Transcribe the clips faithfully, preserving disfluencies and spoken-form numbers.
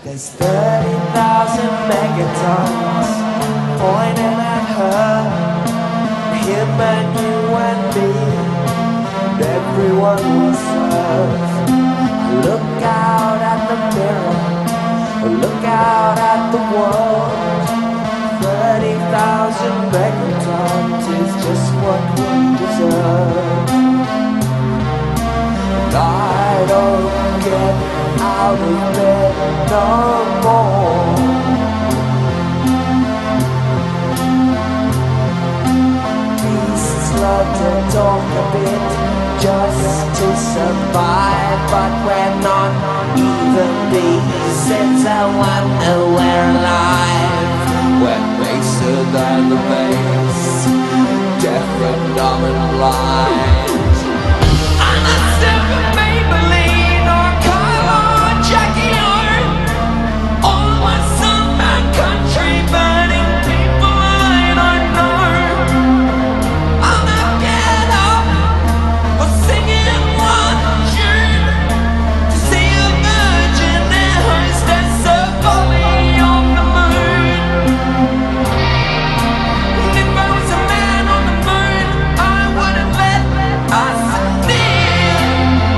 There's thirty thousand megatons pointing at her, him and you and me, and everyone we serve. Look out at the mirror, look out at the world. Thirty thousand megatons is just what we deserve. And I don't get out of bed no more. Beasts love to talk a bit just to survive, but we're not even beasts. It's a wonder we're alive. We're baser than the base, deaf and dumb and blind. I'm a simple Maybelline or Kyle or Jackie or all my son and country burning people I don't know. I'm not get up or singing one tune to see a virgin and hostess a volley on the moon. And if I was a man on the moon, I wouldn't let us live.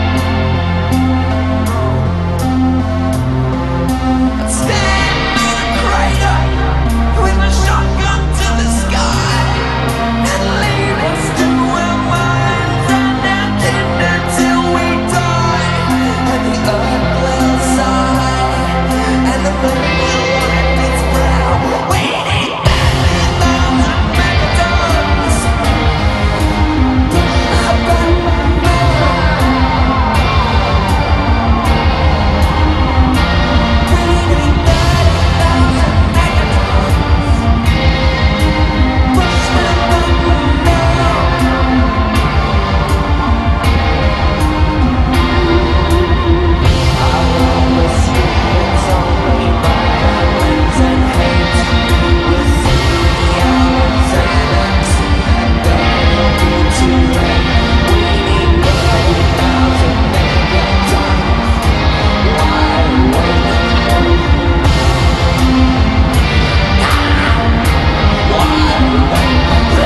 I'd stand on a crater with a shotgun to the sky and leave us to our minds and our Tinder till we die. And the earth will sigh and the moon will wipe its brow. We need thirty thousand megatons. I've got more. We need thirty thousand megatons. Push the button now. I promise you it's only violence and hate. We'll see the hours and and then it'll be too late. We need thirty thousand megatons. Why wait? Why wait?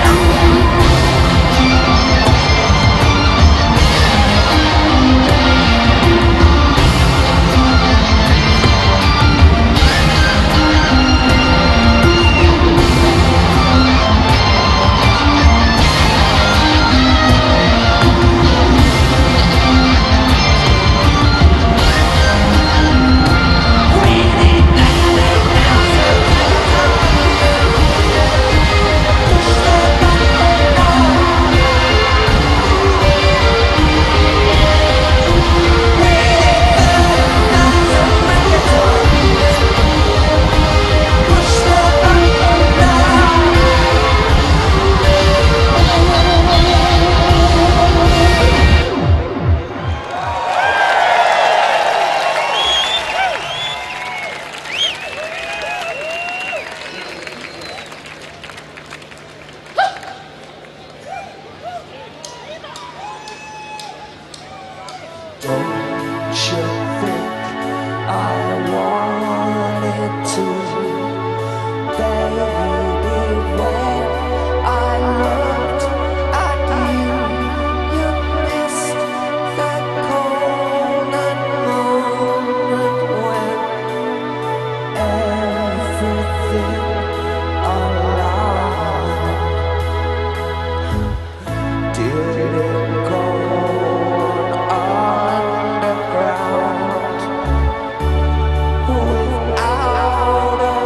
Don't you think I wanted to, baby? When I looked at you, you missed that golden moment when everything alive. Did it go underground without a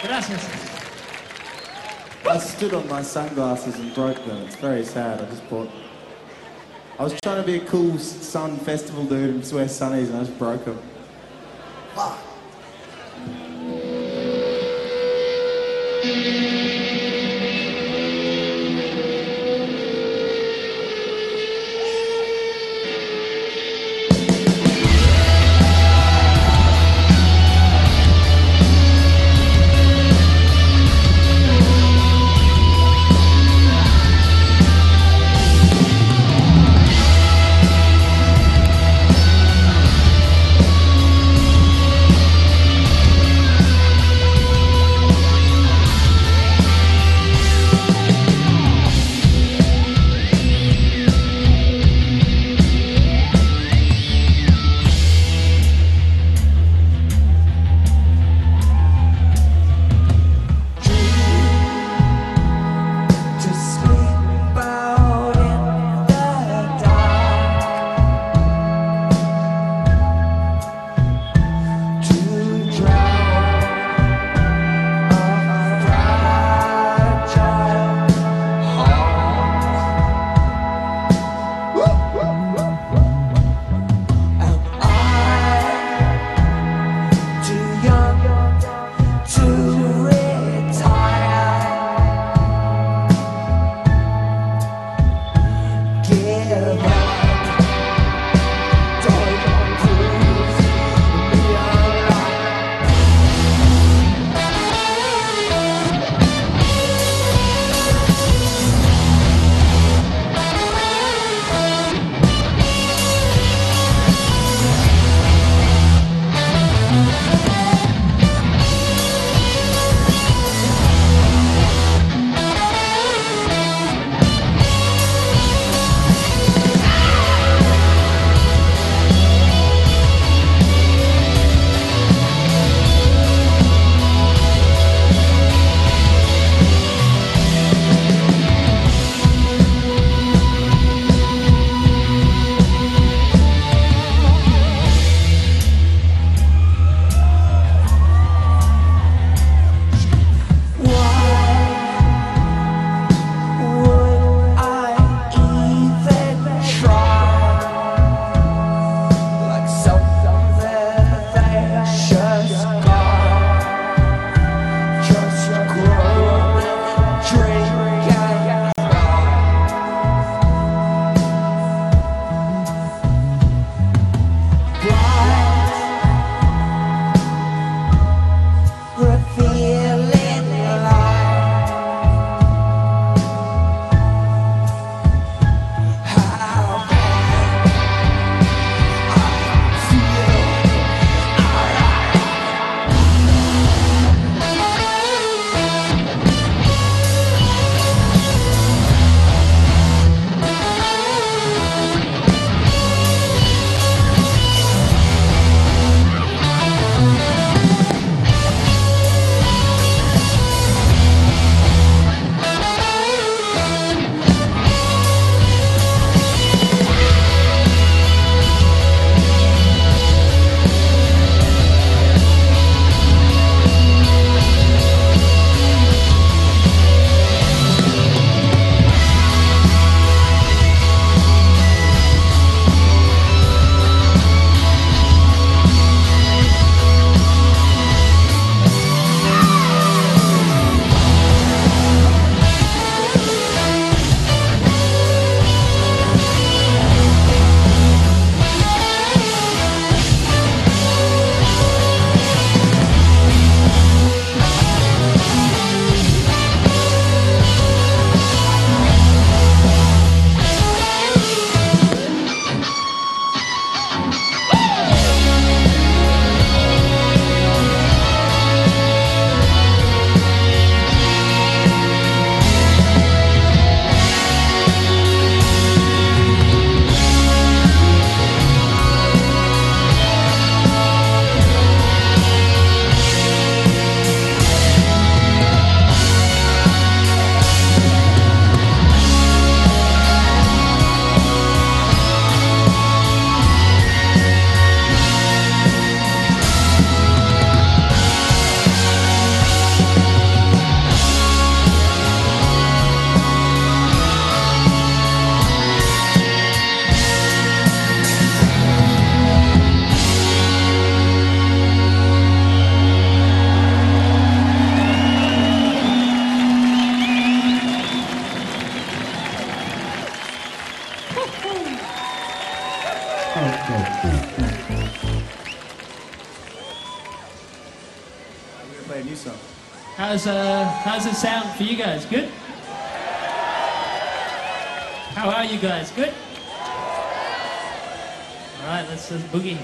Gracias. I stood on my sunglasses and broke them. It's very sad. I just bought... I was trying to be a cool sun festival dude and wear sunnies and I just broke them. Fuck. gonna play a new song. How's uh how's it sound for you guys? Good? How are you guys? Good? All right, let's, let's boogie.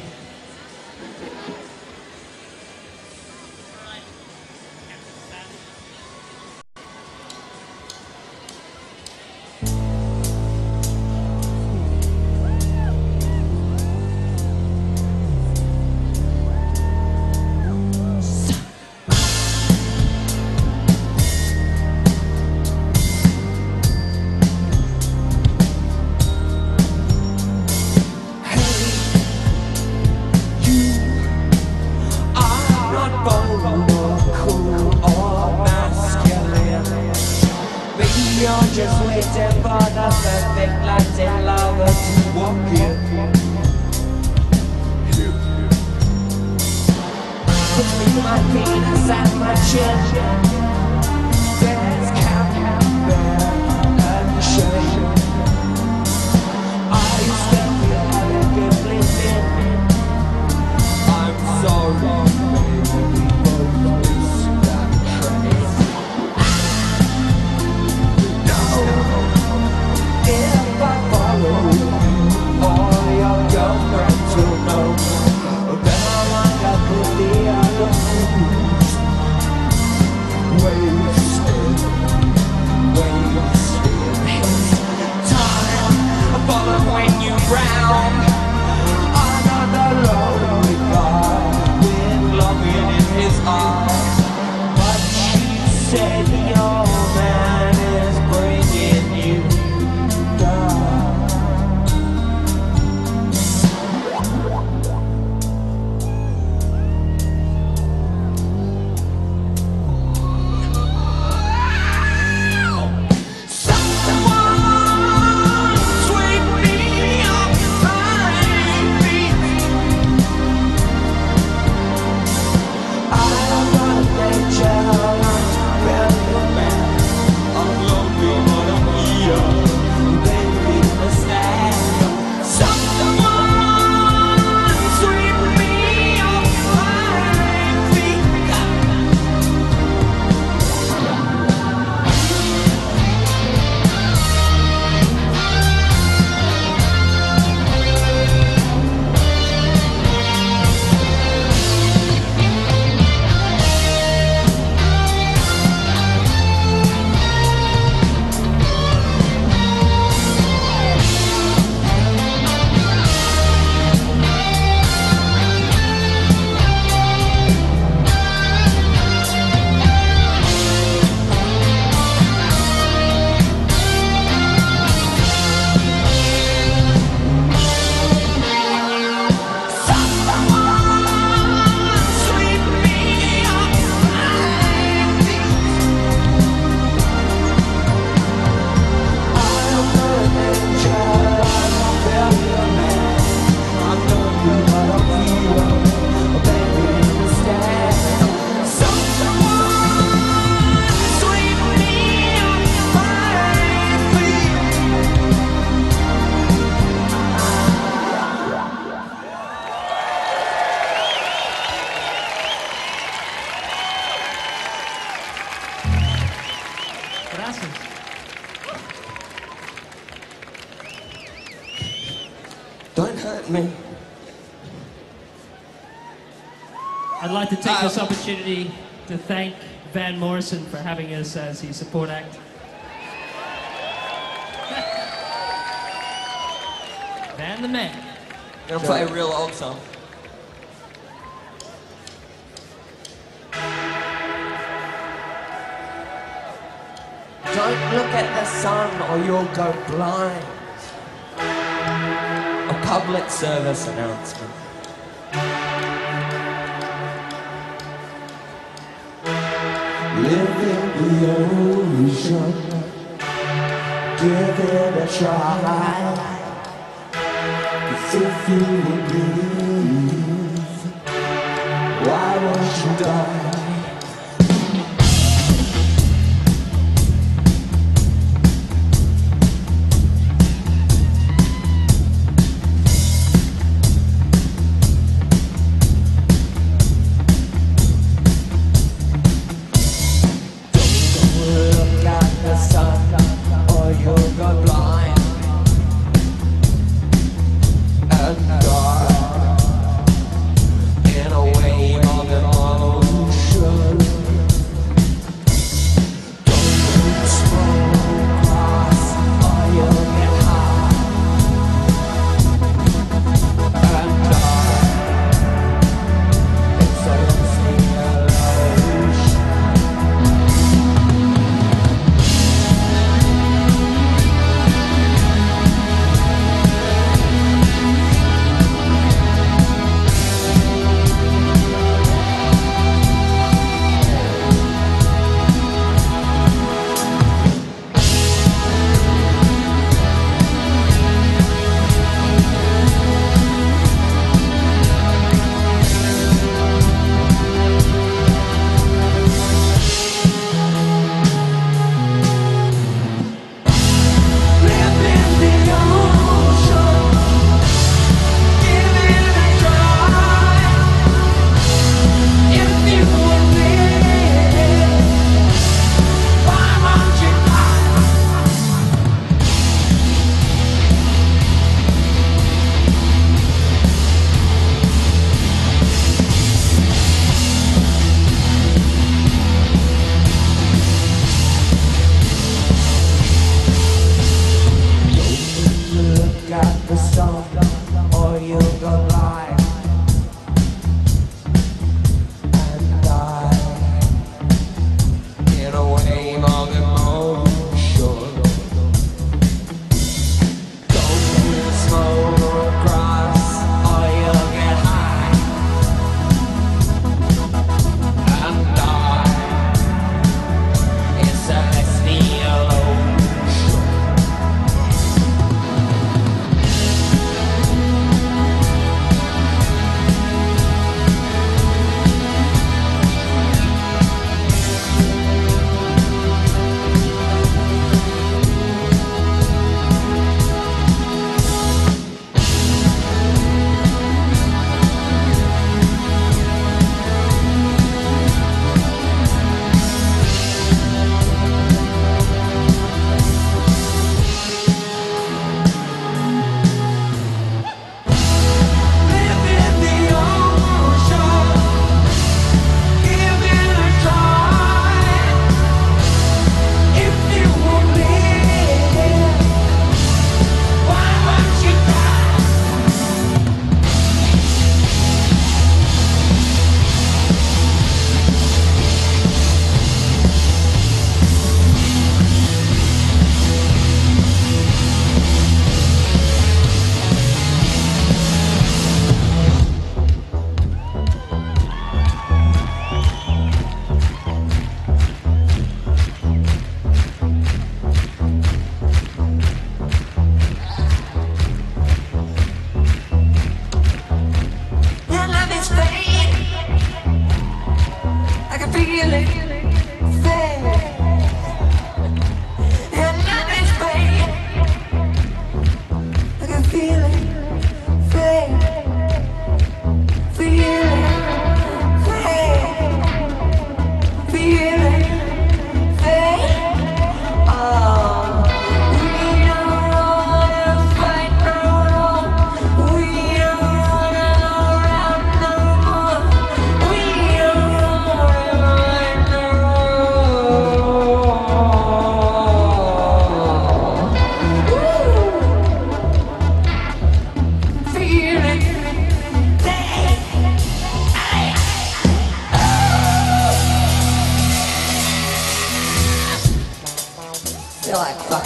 Just waiting for the perfect light in love to walk in. Between my penis and my chin, there's camembert and shame. I still feel elegantly thin. I'm sorry, baby, we both miss that train. If I follow you, all your girlfriends will know. Then I wind up with the other fools. Wasted, wasted his time following you round. Another lonely guy with longing in his eyes. But she said your man is bringing you down. Someone sweep me off my feet. I am not nature, I'm really bad. I'm lonely, but I'm here. Baby, understand. Someone sweep me off my feet. Gracias. Don't hurt me. I'd like to take this opportunity to thank Van Morrison for having us as his support act. Van the man. Gonna play a real old song. Don't look at the sun or you'll go blind. A public service announcement. Live in the ocean. Give it a try. 'Cause if you believe, why won't you die?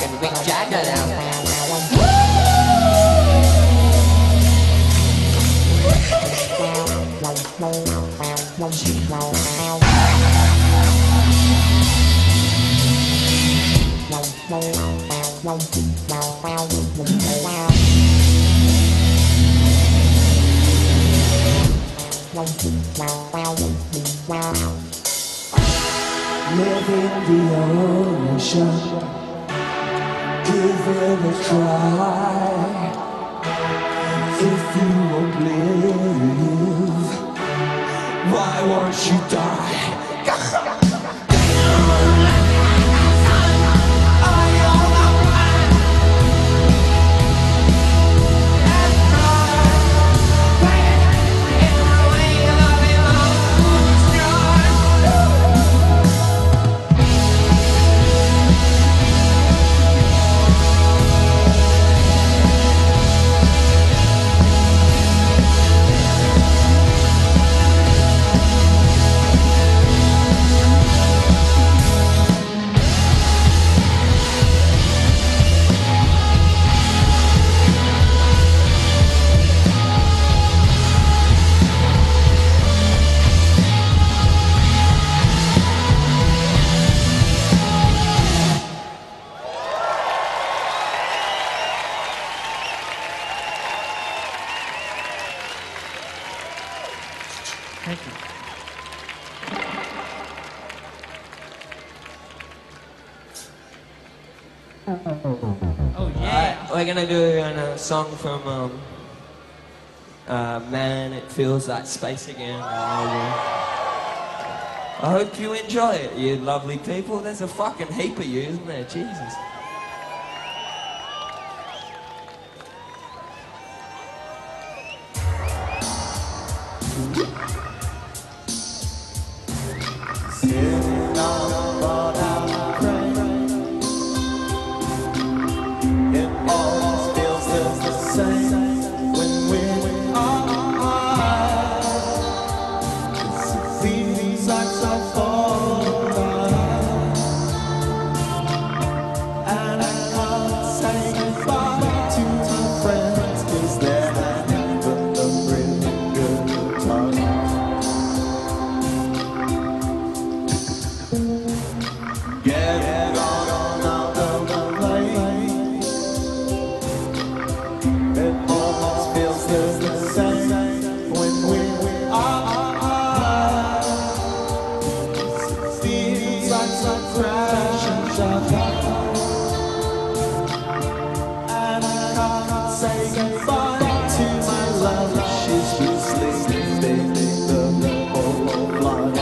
fucking Mick Jagger now. Live in the ocean, give it a try. If you won't live, why won't you die? Thank you. Oh yeah. We're gonna do a song from um, uh, Man, It Feels Like Space Again. I hope you enjoy it, you lovely people. There's a fucking heap of you, isn't there? Jesus. Sitting on a bottom crane, it always feels just the same when we're apart. It feels like so far, and I can't say goodbye to my friends 'cause they're having a really good time. Get on another lane. It almost feels just the same when we are. Feels like some crash and shut. And I can't say goodbye to my love. She's been sleeping the whole life.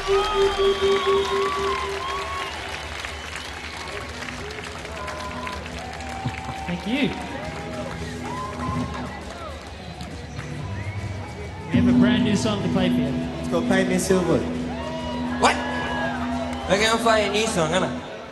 Thank you. We have a brand new song to play for you. It's called Paint Me Silver. What? Tôi nghe phai ní song á nè.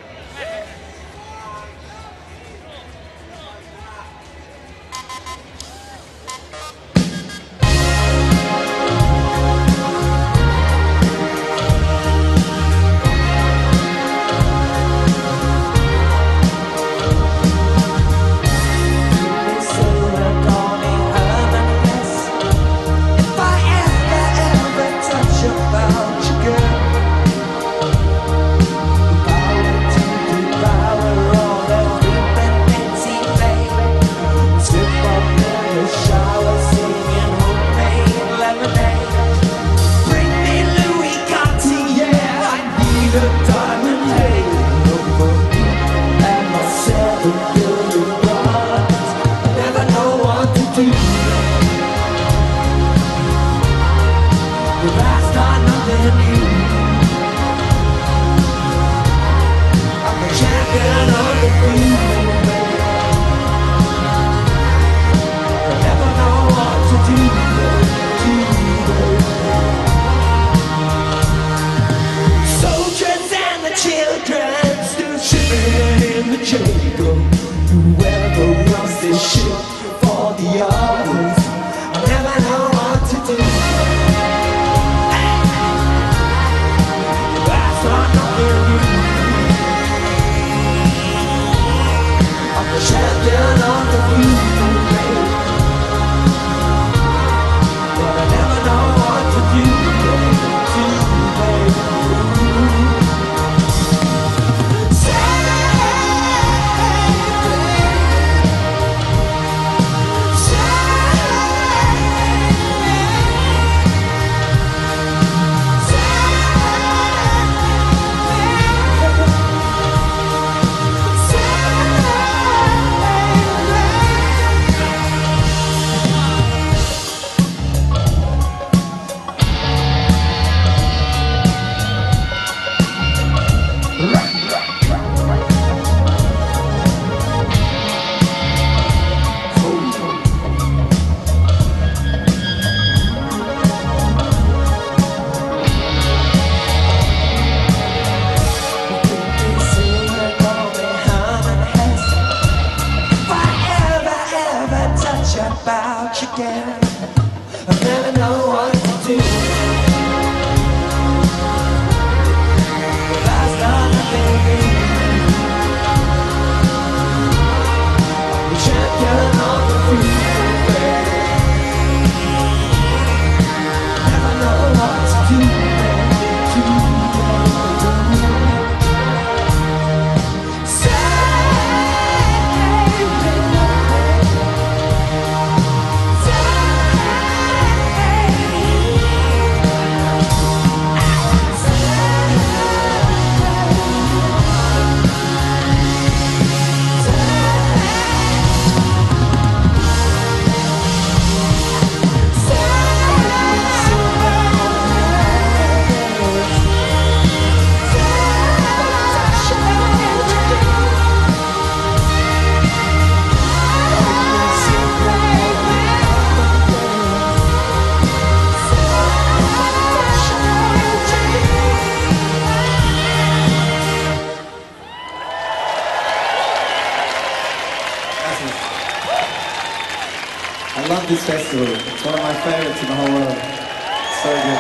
I love this festival. It's one of my favorites in the whole world. So good.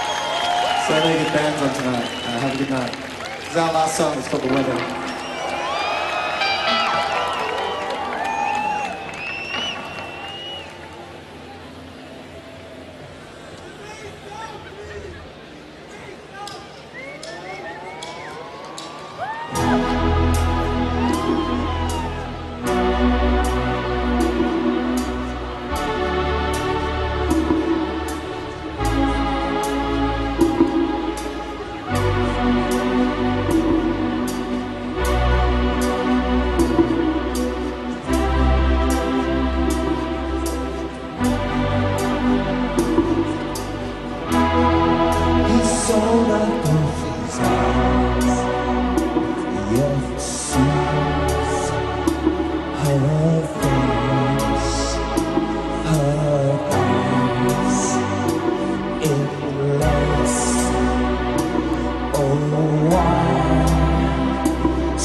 So many good bands on tonight. Uh, have a good night. This is our last song. It's called The Weather.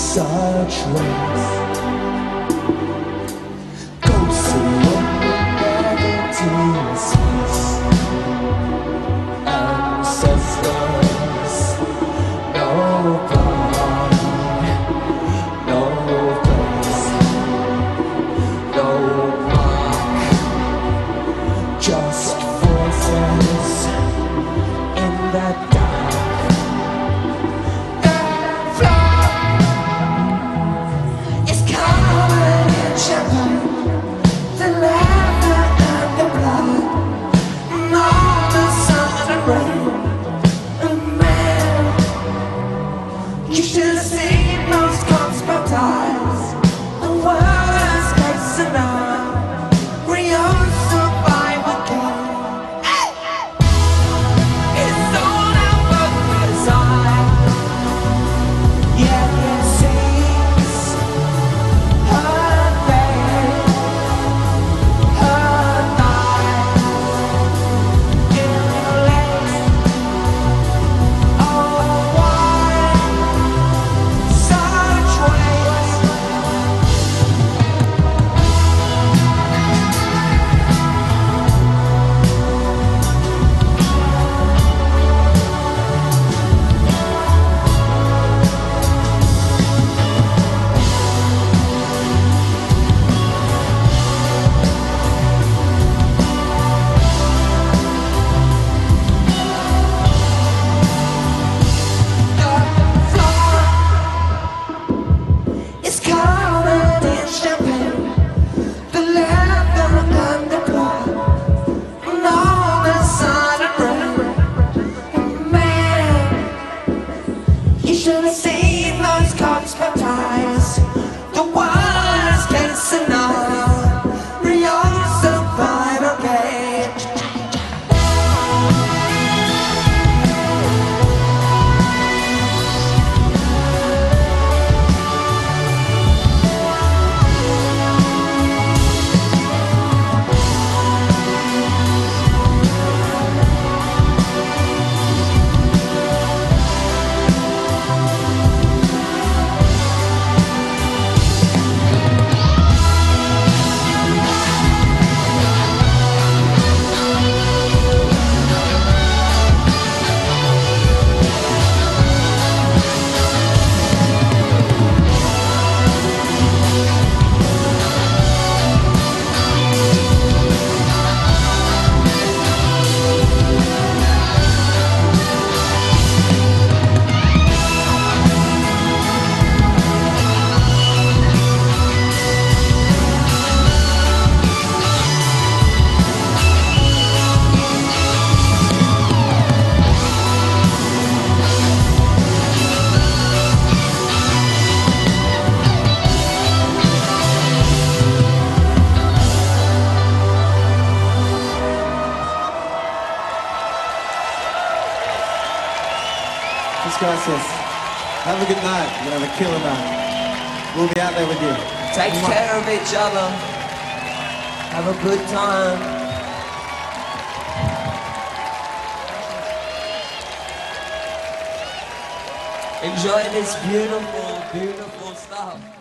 such rays. Ghosts alone in space. Ancestors, no blood, no place, no mark, just voices in the dark. The floor is covered in champagne, the laughter and the blood, and all the sun and rain. And man, you should have seen those constant eyes. The worst case scenario, real survival game. It's all out of design. Yet it seems her day, her night, in late. Oh, why such ways? It's covered in champagne, the leather and the blood, and all the sun and rain. And man, you should have seen those cops baptized. The worst case scenario, real survival game. This guy says, have a good night. You're gonna have a killer night. We'll be out there with you. Take care of each other. Have a good time. Enjoy this beautiful, beautiful stuff.